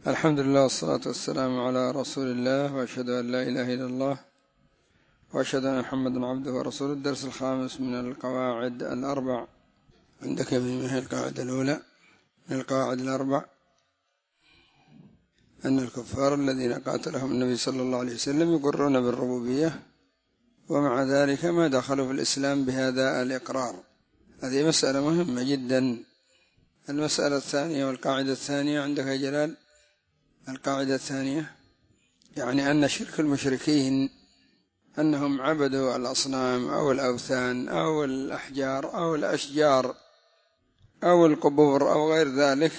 الحمد لله والصلاة والسلام على رسول الله، وأشهد أن لا إله إلا الله، وأشهد أن محمدا عبده ورسوله. الدرس الخامس من القواعد الأربع. عندك من هي القاعدة الأولى من القواعد الأربع؟ أن الكفار الذين قاتلهم النبي صلى الله عليه وسلم يقرون بالربوبية، ومع ذلك ما دخلوا في الإسلام بهذا الإقرار. هذه مسألة مهمة جدا. المسألة الثانية والقاعدة الثانية عندك يا جلال؟ القاعدة الثانية يعني أن شرك المشركين أنهم عبدوا الأصنام أو الأوثان أو الأحجار أو الأشجار أو القبور أو غير ذلك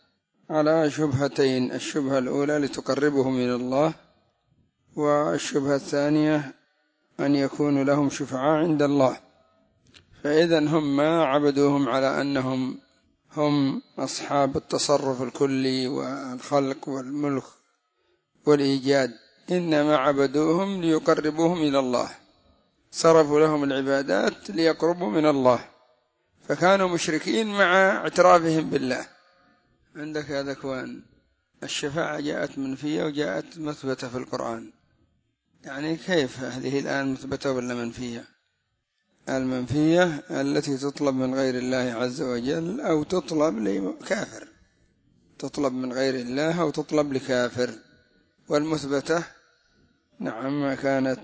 على شبهتين: الشبهة الأولى لتقربهم إلى الله، والشبهة الثانية أن يكونوا لهم شفعاء عند الله. فإذا هم ما عبدوهم على أنهم هم أصحاب التصرف الكلي والخلق والملك والإيجاد، إنما عبدوهم ليقربوهم إلى الله، صرفوا لهم العبادات ليقربوا من الله، فكانوا مشركين مع اعترافهم بالله. عندك يا ذكوان الشفاعة جاءت منفية وجاءت مثبتة في القرآن، يعني كيف هذه الآن مثبتة ولا منفية؟ المنفية التي تطلب من غير الله عز وجل أو تطلب لكافر، تطلب من غير الله أو تطلب لكافر. والمثبتة نعم ما كانت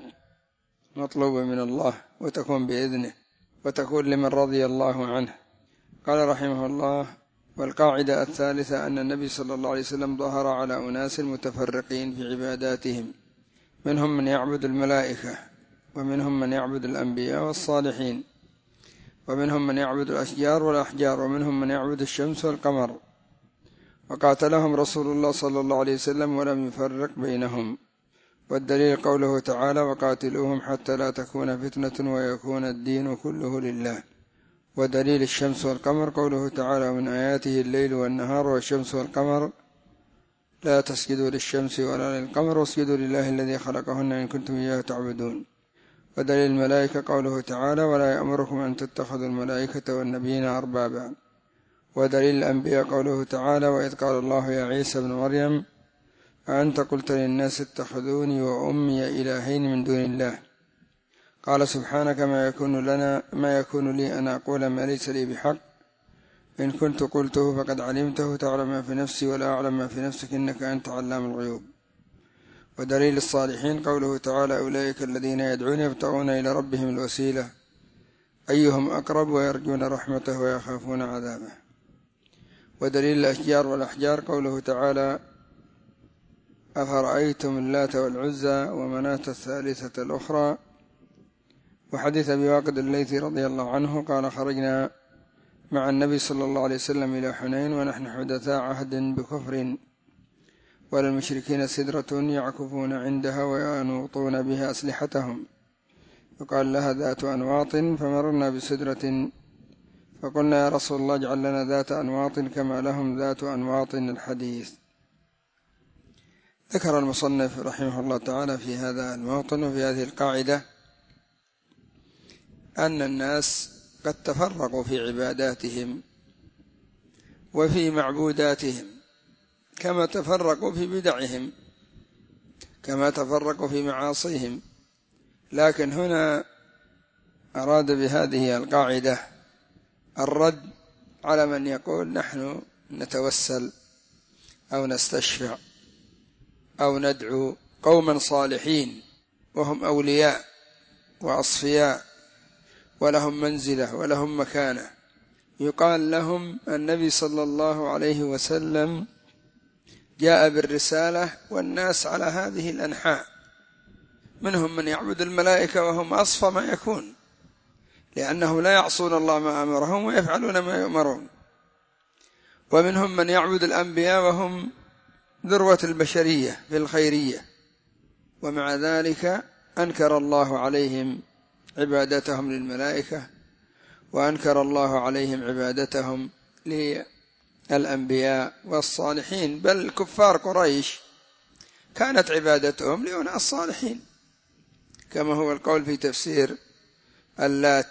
مطلوبة من الله وتكون بإذنه وتكون لمن رضي الله عنه. قال رحمه الله: والقاعدة الثالثة أن النبي صلى الله عليه وسلم ظهر على أناس متفرقين في عباداتهم، منهم من يعبد الملائكة، ومنهم من يعبد الأنبياء والصالحين، ومنهم من يعبد الأشجار والأحجار، ومنهم من يعبد الشمس والقمر، وقاتلهم رسول الله صلى الله عليه وسلم ولم يفرق بينهم. والدليل قوله تعالى: وقاتلوهم حتى لا تكون فتنة ويكون الدين كله لله. ودليل الشمس والقمر قوله تعالى: من آياته الليل والنهار والشمس والقمر لا تسجدوا للشمس ولا للقمر واسجدوا لله الذي خلقهن إن كنتم إياه تعبدون. ودليل الملائكة قوله تعالى: ولا يأمركم أن تتخذوا الملائكة والنبيين أربابا. ودليل الأنبياء قوله تعالى: وإذ قال الله يا عيسى ابن مريم أأنت قلت للناس اتخذوني وأمي إلهين من دون الله، قال سبحانك ما يكون لي أن أقول ما ليس لي بحق، إن كنت قلته فقد علمته تعلم ما في نفسي ولا أعلم ما في نفسك إنك أنت علام الغيوب. ودليل الصالحين قوله تعالى: أولئك الذين يدعون يبتغون إلى ربهم الوسيلة أيهم أقرب ويرجون رحمته ويخافون عذابه. ودليل الأشجار والأحجار قوله تعالى: أفرأيتم اللات والعزى ومناة الثالثة الأخرى. وحديث أبي واقد الليثي رضي الله عنه قال: خرجنا مع النبي صلى الله عليه وسلم إلى حنين ونحن حدثاء عهد بكفر، وللمشركين سدرة يعكفون عندها وينوطون بها أسلحتهم، يقال لها ذات أنواط، فمررنا بسدرة فقلنا: يا رسول الله اجعل لنا ذات أنواط كما لهم ذات أنواط. الحديث. ذكر المصنف رحمه الله تعالى في هذا الموطن وفي هذه القاعدة أن الناس قد تفرقوا في عباداتهم وفي معبوداتهم، كما تفرقوا في بدعهم، كما تفرقوا في معاصيهم. لكن هنا أراد بهذه القاعدة الرد على من يقول نحن نتوسل أو نستشفع أو ندعو قوما صالحين وهم أولياء وأصفياء ولهم منزلة ولهم مكانة، يقال لهم النبي صلى الله عليه وسلم جاء بالرسالة والناس على هذه الأنحاء، منهم من يعبد الملائكة وهم أصفى ما يكون، لأنهم لا يعصون الله ما أمرهم ويفعلون ما يؤمرون، ومنهم من يعبد الأنبياء وهم ذروة البشرية في الخيرية، ومع ذلك أنكر الله عليهم عبادتهم للملائكة، وأنكر الله عليهم عبادتهم للأنبياء والصالحين، بل كفار قريش كانت عبادتهم لأناس صالحين، كما هو القول في تفسير اللات،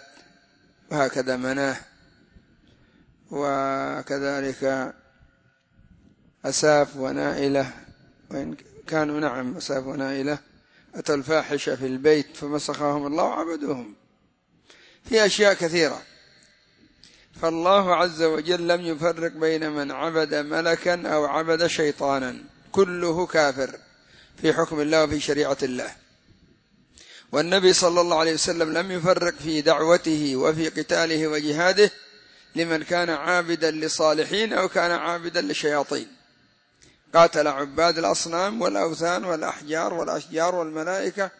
وهكذا مناه، وكذلك أساف ونائلة، وإن كانوا نعم أساف ونائلة أتوا الفاحشة في البيت فمسخهم الله وعبدوهم، في أشياء كثيرة. فالله عز وجل لم يفرق بين من عبد ملكا أو عبد شيطانا، كله كافر في حكم الله وفي شريعة الله. والنبي صلى الله عليه وسلم لم يفرق في دعوته وفي قتاله وجهاده لمن كان عابدا لصالحين أو كان عابدا لشياطين. قاتل عباد الأصنام والأوثان والأحجار والأشجار والملائكة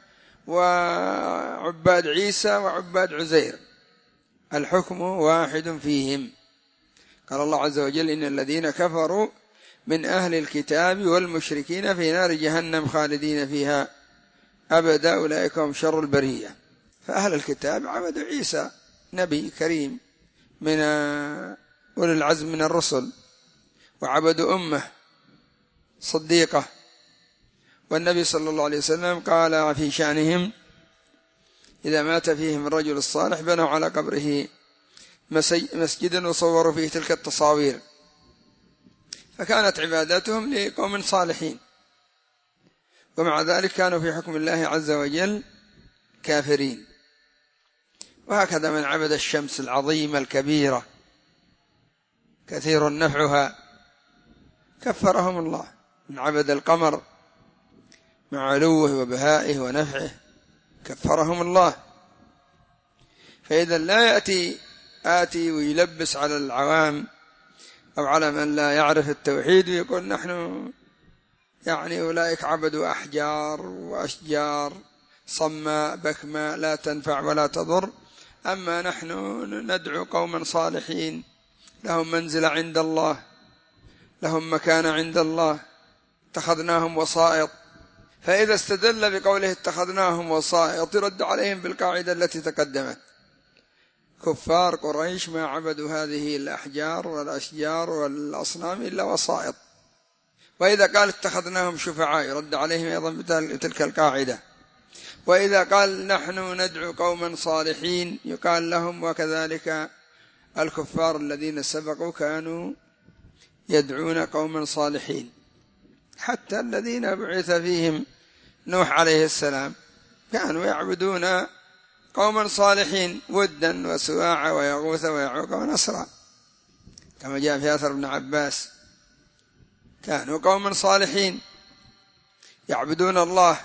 وعباد عيسى وعباد عزير، الحكم واحد فيهم. قال الله عز وجل: إن الذين كفروا من أهل الكتاب والمشركين في نار جهنم خالدين فيها أبدا أولئك هم شر البرية. فأهل الكتاب عبدوا عيسى نبي كريم من أولي العزم من الرسل، وعبدوا أمه صديقة، والنبي صلى الله عليه وسلم قال في شأنهم: إذا مات فيهم الرجل الصالح بنوا على قبره مسجدا وصوروا فيه تلك التصاوير، فكانت عباداتهم لقوم صالحين، ومع ذلك كانوا في حكم الله عز وجل كافرين. وهكذا من عبد الشمس العظيمة الكبيرة كثير نفعها كفرهم الله، من عبد القمر مع علوه وبهائه ونفعه كفرهم الله. فإذا لا آتي ويلبس على العوام أو على من لا يعرف التوحيد ويقول نحن أولئك عبدوا أحجار وأشجار صماء بكماء لا تنفع ولا تضر، أما نحن ندعو قوما صالحين لهم منزلة عند الله، لهم مكان عند الله، اتخذناهم وسائط. فإذا استدل بقوله اتخذناهم وسائط يرد عليهم بالقاعدة التي تقدمت: كفار قريش ما عبدوا هذه الأحجار والأشجار والأصنام إلا وسائط. وإذا قال اتخذناهم شفعاء يرد عليهم أيضا بتلك القاعدة. وإذا قال نحن ندعو قوما صالحين يقال لهم وكذلك الكفار الذين سبقوا كانوا يدعون قوما صالحين. حتى الذين بعث فيهم نوح عليه السلام كانوا يعبدون قوما صالحين، ودا وسواع ويغوث ويعوق ونسرا، كما جاء في أثر ابن عباس، كانوا قوما صالحين يعبدون الله،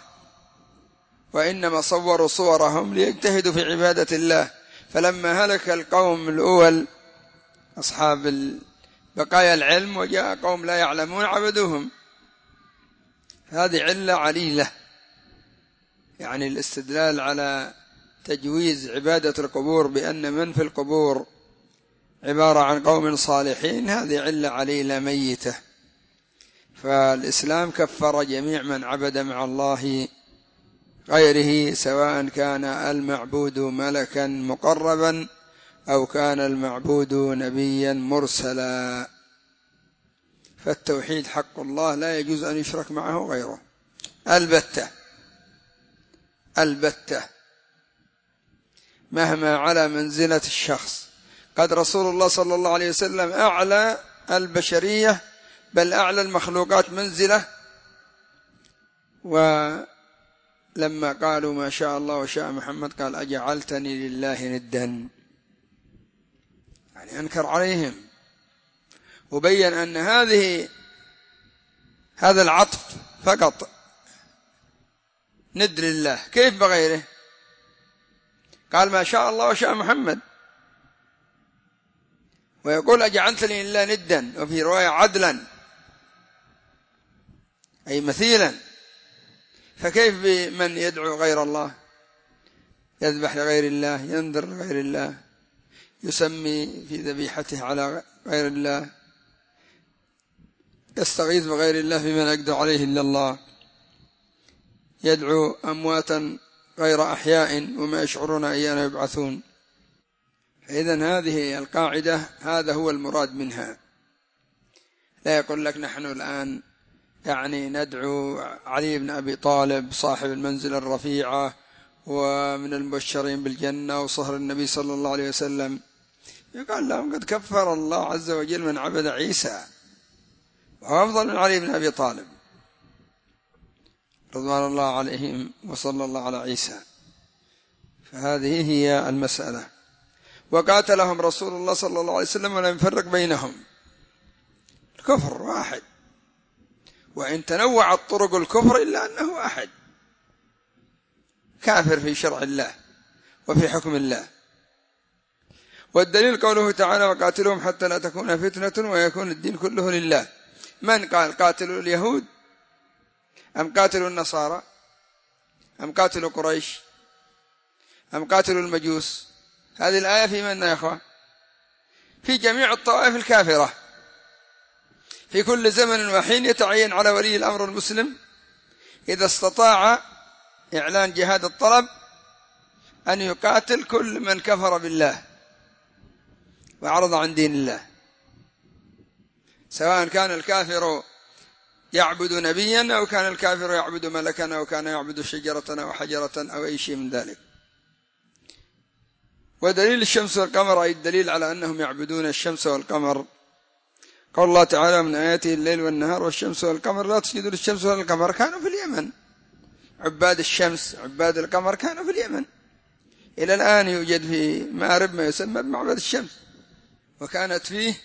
وإنما صوروا صورهم ليجتهدوا في عبادة الله. فلما هلك القوم الأول أصحاب بقايا العلم وجاء قوم لا يعلمون عبدوهم. هذه علة عليلة، يعني الاستدلال على تجويز عبادة القبور بأن من في القبور عبارة عن قوم صالحين، هذه علة عليلة ميتة. فالإسلام كفر جميع من عبد مع الله غيره، سواء كان المعبود ملكا مقربا أو كان المعبود نبيا مرسلا. فالتوحيد حق الله لا يجوز أن يشرك معه غيره البتة مهما على منزلة الشخص. قد رسول الله صلى الله عليه وسلم أعلى البشرية بل أعلى المخلوقات منزلة، ولما قالوا ما شاء الله وشاء محمد قال أجعلتني لله ندا، يعني أنكر عليهم وبين أن هذا العطف فقط ند لله، كيف بغيره؟ قال ما شاء الله وشاء محمد، ويقول أجعلتني لله ندا، وفي رواية عدلا أي مثيلا. فكيف بمن يدعو غير الله، يذبح لغير الله، ينذر لغير الله، يسمي في ذبيحته على غير الله، يستغيث بغير الله فيمن يقدر عليه إلا الله، يدعو أمواتا غير أحياء وما يشعرون أيان يبعثون. فإذن هذه القاعدة هذا هو المراد منها. لا يقول لك نحن الآن ندعو علي بن أبي طالب صاحب المنزلة الرفيعة ومن المبشرين بالجنة وصهر النبي صلى الله عليه وسلم، يقال لهم قد كفر الله عز وجل من عبد عيسى وهو أفضل من علي بن أبي طالب رضوان الله عليهم، وصلى الله على عيسى. فهذه هي المسألة. وقاتلهم رسول الله صلى الله عليه وسلم ولم يفرق بينهم، الكفر واحد، وإن تنوعت طرق الكفر إلا أنه واحد، كافر في شرع الله وفي حكم الله. والدليل قوله تعالى: وقاتلهم حتى لا تكون فتنة ويكون الدين كله لله. من قال؟ قاتلوا اليهود أم قاتلوا النصارى أم قاتلوا قريش أم قاتلوا المجوس؟ هذه الآية في من يا أخوة؟ في جميع الطوائف الكافرة. في كل زمن وحين يتعين على ولي الأمر المسلم إذا استطاع إعلان جهاد الطلب أن يقاتل كل من كفر بالله وأعرض عن دين الله، سواء كان الكافر يعبد نبيا أو كان الكافر يعبد ملكا أو كان يعبد شجرة أو حجرة أو أي شيء من ذلك. ودليل الشمس والقمر، أي الدليل على أنهم يعبدون الشمس والقمر، قال الله تعالى: من آياته الليل والنهار والشمس والقمر لا تسجدوا للشمس والقمر. كانوا في اليمن عباد الشمس، عباد القمر كانوا في اليمن. إلى الآن يوجد في مأرب ما يسمى بمعبد الشمس، وكانت فيه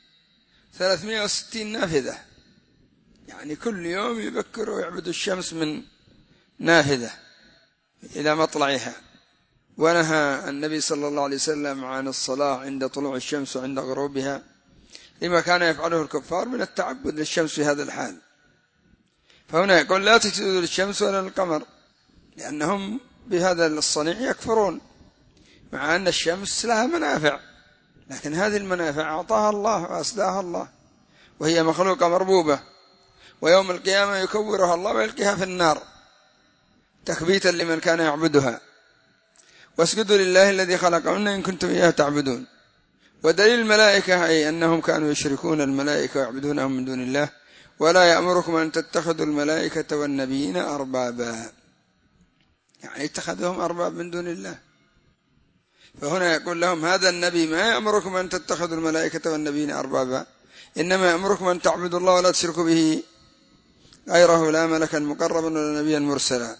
360 نافذة، يعني كل يوم يبكروا ويعبدوا الشمس من نافذة إلى مطلعها. ونهى النبي صلى الله عليه وسلم عن الصلاة عند طلوع الشمس وعند غروبها، لما كان يفعله الكفار من التعبد للشمس في هذا الحال. فهنا يقول: لا تسجدوا للشمس ولا للقمر، لأنهم بهذا الصنيع يكفرون، مع أن الشمس لها منافع، لكن هذه المنافع أعطاها الله وأسداها الله، وهي مخلوقة مربوبة، ويوم القيامة يكورها الله ويلقيها في النار تكبيتا لمن كان يعبدها. واسجدوا لله الذي خلقهن إن كنتم إياه تعبدون. ودليل الملائكة، أي أنهم كانوا يشركون الملائكة ويعبدونهم من دون الله: ولا يأمركم أن تتخذوا الملائكة والنبيين أربابا، يعني اتخذهم أرباب من دون الله. فهنا يقول لهم هذا النبي: ما يأمركم أن تتخذوا الملائكة والنبيين أربابا، إنما يأمركم أن تعبدوا الله ولا تشركوا به غيره، لا ملكا مقربا ولا نبيا مرسلا.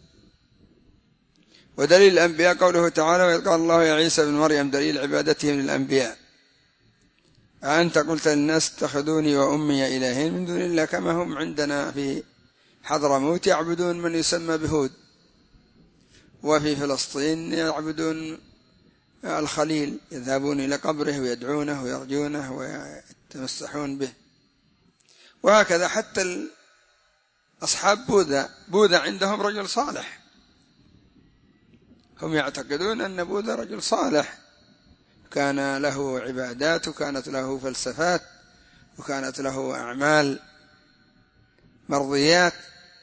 ودليل الأنبياء قوله تعالى: وإذ قال الله يا عيسى بن مريم، دليل عبادتهم للأنبياء: أأنت قلت للناس اتخذوني وأمي إلهين من دون الله، كما هم عندنا في حضرموت يعبدون من يسمى بهود، وفي فلسطين يعبدون الخليل، يذهبون إلى قبره ويدعونه ويرجونه ويتمسحون به. وهكذا حتى أصحاب بوذا عندهم رجل صالح، هم يعتقدون أن بوذا رجل صالح، كان له عبادات وكانت له فلسفات وكانت له أعمال مرضيات.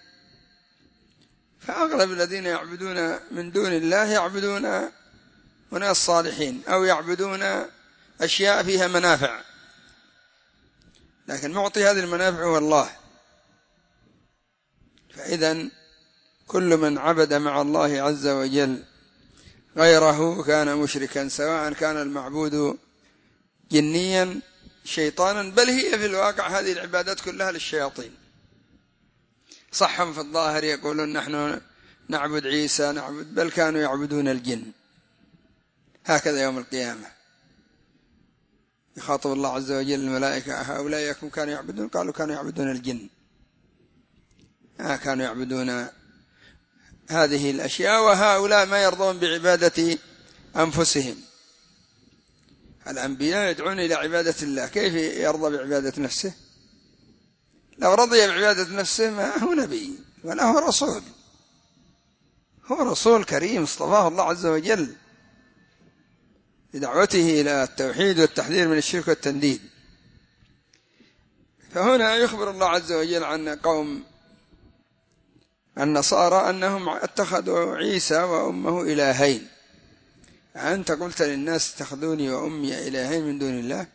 فأغلب الذين يعبدون من دون الله يعبدون أناس صالحين أو يعبدون أشياء فيها منافع، لكن معطي هذه المنافع هو الله. فإذن كل من عبد مع الله عز وجل غيره كان مشركا، سواء كان المعبود جنيا شيطانا، بل هي في الواقع هذه العبادات كلها للشياطين. صحهم في الظاهر يقولون نحن نعبد عيسى نعبد، بل كانوا يعبدون الجن. هكذا يوم القيامة يخاطب الله عز وجل الملائكة: هؤلاء كانوا يعبدون؟ قالوا كانوا يعبدون الجن، كانوا يعبدون هذه الأشياء، وهؤلاء ما يرضون بعبادة أنفسهم. الأنبياء يدعون إلى عبادة الله، كيف يرضى بعبادة نفسه؟ لو رضي بعبادة نفسه ما هو نبي ولا هو رسول، هو رسول كريم اصطفاه الله عز وجل بدعوته إلى التوحيد والتحذير من الشرك والتنديد. فهنا يخبر الله عز وجل عن قوم النصارى أنهم اتخذوا عيسى وأمه إلهين. أنت قلت للناس اتخذوني وأمي إلهين من دون الله؟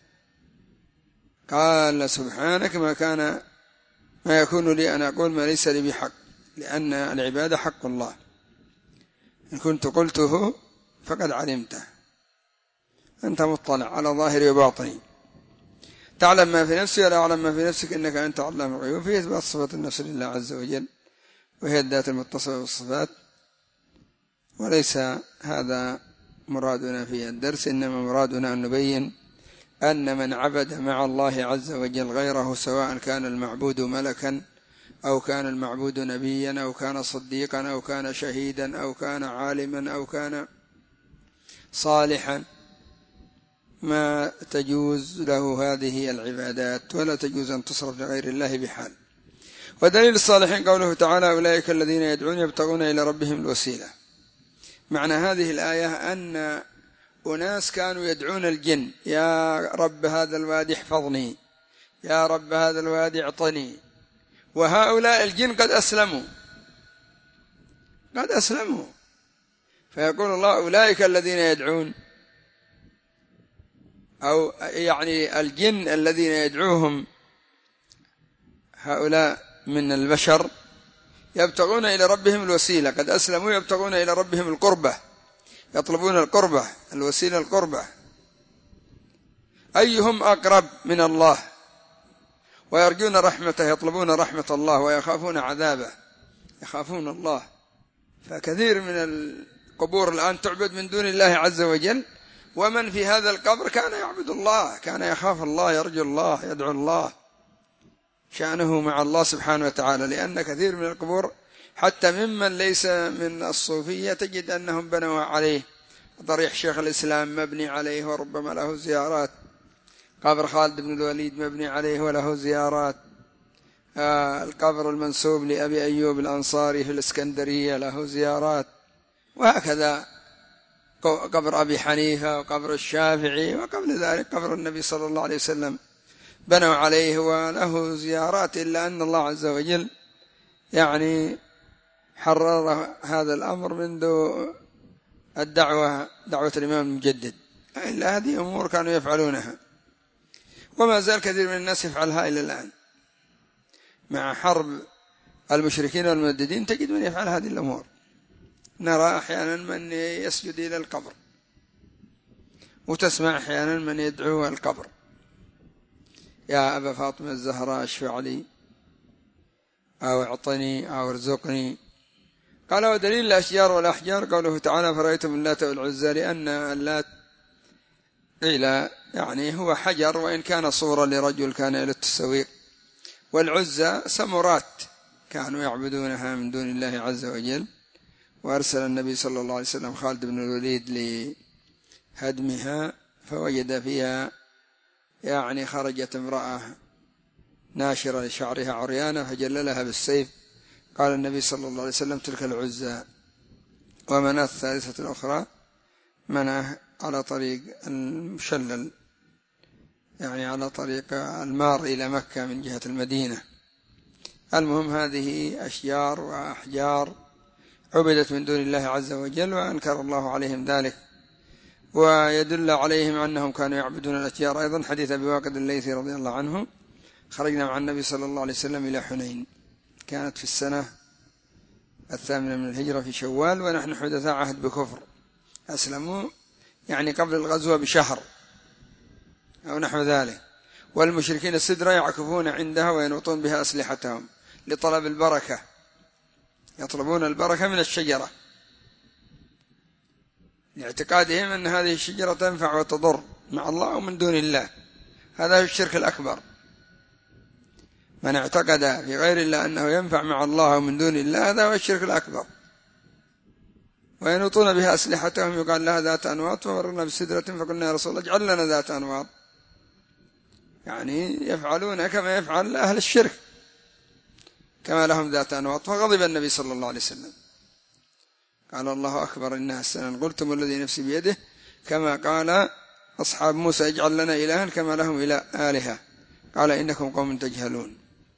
قال: سبحانك ما يكون لي أن أقول ما ليس لي بحق، لأن العبادة حق الله، إن كنت قلته فقد علمته، أنت مطلع على ظاهري وباطني. تعلم ما في نفسي ولا أعلم ما في نفسك إنك أنت علام الغيوب، في إثبات صفة النفس لله عز وجل، وهي الذات المتصفة بالصفات. وليس هذا مرادنا في الدرس، إنما مرادنا أن نبين أن من عبد مع الله عز وجل غيره، سواء كان المعبود ملكا أو كان المعبود نبيا أو كان صديقا أو كان شهيدا أو كان عالما أو كان صالحا، ما تجوز له هذه العبادات، ولا تجوز أن تصرف لغير الله بحال. ودليل الصالحين قوله تعالى: أولئك الذين يدعون يبتغون إلى ربهم الوسيلة. معنى هذه الآية أن أناس كانوا يدعون الجن: يا رب هذا الوادي احفظني، يا رب هذا الوادي اعطني. وهؤلاء الجن قد أسلموا، فيقول الله: أولئك الذين يدعون، أو يعني الجن الذين يدعوهم هؤلاء من البشر يبتغون إلى ربهم الوسيلة، قد أسلموا، يبتغون إلى ربهم القربة، يطلبون القربة، الوسيلة القربة، أيهم أقرب من الله، ويرجون رحمته، يطلبون رحمة الله، ويخافون عذابه، يخافون الله. فكثير من القبور الآن تعبد من دون الله عز وجل، ومن في هذا القبر كان يعبد الله، كان يخاف الله، يرجو الله، يدعو الله، شأنه مع الله سبحانه وتعالى. لأن كثير من القبور حتى ممن ليس من الصوفية تجد أنهم بنوا عليه، ضريح شيخ الإسلام مبني عليه وربما له زيارات، قبر خالد بن الوليد مبني عليه وله زيارات، القبر المنسوب لأبي أيوب الأنصاري في الإسكندرية له زيارات، وهكذا قبر أبي حنيفة وقبر الشافعي، وقبل ذلك قبر النبي صلى الله عليه وسلم بنوا عليه وله زيارات. إلا أن الله عز وجل يعني حرر هذا الأمر منذ دعوة الإمام المجدد، إلا هذه أمور كانوا يفعلونها، وما زال كثير من الناس يفعلها إلى الآن. مع حرب المشركين والمنددين تجد من يفعل هذه الأمور. نرى أحيانا من يسجد إلى القبر، وتسمع أحيانا من يدعو القبر: يا أبا فاطمة الزهراء اشفع لي، أو اعطني، أو ارزقني. قال: ودليل الأشجار والأحجار قوله تعالى: فرأيتم اللات والعزى، لأن اللات إلى يعني هو حجر، وإن كان صورة لرجل كان إلى التسويق، والعزى سمرات كانوا يعبدونها من دون الله عز وجل. وأرسل النبي صلى الله عليه وسلم خالد بن الوليد لهدمها، فوجد فيها يعني خرجت امرأة ناشرة لشعرها عريانة، فجللها بالسيف. قال النبي صلى الله عليه وسلم: تلك العزى. ومناة الثالثة الأخرى مناة على طريق المشلل، يعني على طريق المار إلى مكة من جهة المدينة. المهم هذه أشجار وأحجار عبدت من دون الله عز وجل، وأنكر الله عليهم ذلك. ويدل عليهم أنهم كانوا يعبدون الأشجار أيضا حديث أبي واقد الليثي رضي الله عنه: خرجنا مع النبي صلى الله عليه وسلم إلى حنين، كانت في السنة 8 من الهجرة في شوال، ونحن حدثاء عهد بكفر، أسلموا يعني قبل الغزوة بشهر أو نحو ذلك. والمشركين السدرة يعكفون عندها وينوطون بها أسلحتهم لطلب البركة، يطلبون البركة من الشجرة لاعتقادهم أن هذه الشجرة تنفع وتضر مع الله ومن دون الله. هذا هو الشرك الأكبر. من اعتقد في غير الله أنه ينفع مع الله ومن دون الله، هذا هو الشرك الأكبر. وينوطون بها أسلحتهم، يقال لها ذات أنواط، فمرنا بسدرة فقلنا: يا رسول الله اجعل لنا ذات أنواط. يعني يفعلون كما يفعل أهل الشرك، كما لهم ذات أنواط. فغضب النبي صلى الله عليه وسلم، قال: الله أكبر، إنها السنن قلتم الذي نفسي بيده، كما قال أصحاب موسى: اجعل لنا إلها كما لهم آلهة، قال: إنكم قوم تجهلون.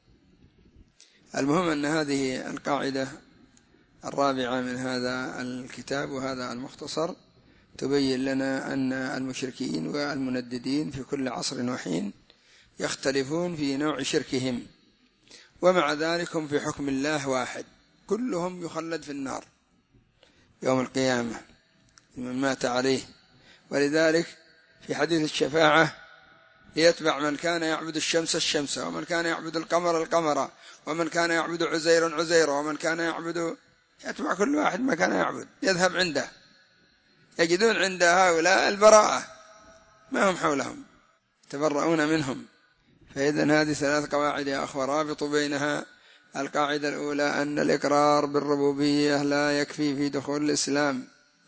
المهم أن هذه القاعدة الرابعة من هذا الكتاب وهذا المختصر تبين لنا أن المشركين والمنددين في كل عصر وحين يختلفون في نوع شركهم، ومع ذلك هم في حكم الله واحد، كلهم يخلد في النار يوم القيامة لمن مات عليه. ولذلك في حديث الشفاعة يتبع من كان يعبد الشمس الشمس، ومن كان يعبد القمر القمر، ومن كان يعبد عزير عزير، ومن كان يعبد، يتبع كل واحد ما كان يعبد، يذهب عنده، يجدون عند هؤلاء البراءة، ما هم حولهم، يتبرؤون منهم. فإذن هذه 3 قواعد يا أخوة، رابط بينها. القاعدة الأولى أن الإقرار بالربوبية لا يكفي في دخول الإسلام،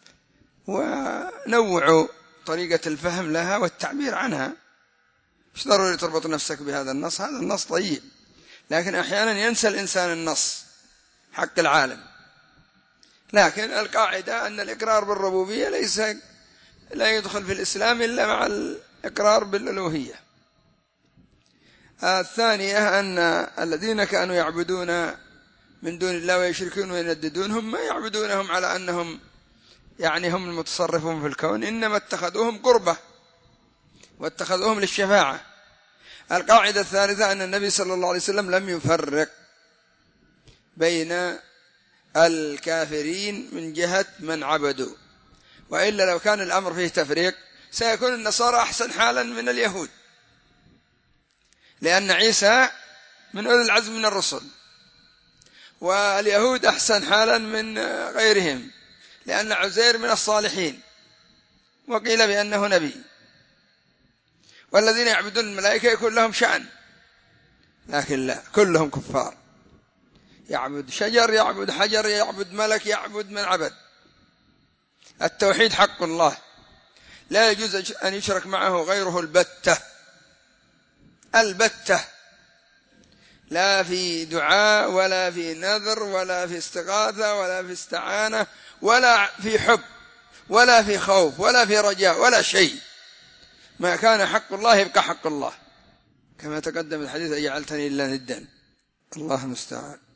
ونوعوا طريقة الفهم لها والتعبير عنها. مش ضروري تربط نفسك بهذا النص، هذا النص طيب، لكن أحيانا ينسى الإنسان النص حق العالم. لكن القاعدة أن الإقرار بالربوبية لا يدخل في الإسلام إلا مع الإقرار بالألوهية. الثانية أن الذين كانوا يعبدون من دون الله ويشركون وينددون، هم ما يعبدونهم على أنهم يعني هم المتصرفون في الكون، إنما اتخذوهم قربة واتخذوهم للشفاعة. القاعدة الثالثة أن النبي صلى الله عليه وسلم لم يفرق بين الكافرين من جهة من عبدوا، وإلا لو كان الأمر فيه تفريق سيكون النصارى أحسن حالا من اليهود، لأن عيسى من أولي العزم من الرسل، واليهود أحسن حالا من غيرهم لأن عزير من الصالحين وقيل بأنه نبي. والذين يعبدون الملائكة يكون لهم شأن، لكن لا، كلهم كفار، يعبد شجر، يعبد حجر، يعبد ملك، يعبد من عبد. التوحيد حق الله، لا يجوز أن يشرك معه غيره البتة البتة، لا في دعاء ولا في نذر ولا في استغاثة ولا في استعانة ولا في حب ولا في خوف ولا في رجاء ولا شيء. ما كان حق الله يبقى حق الله، كما تقدم الحديث: أجعلتني إلا ندا. الله المستعان.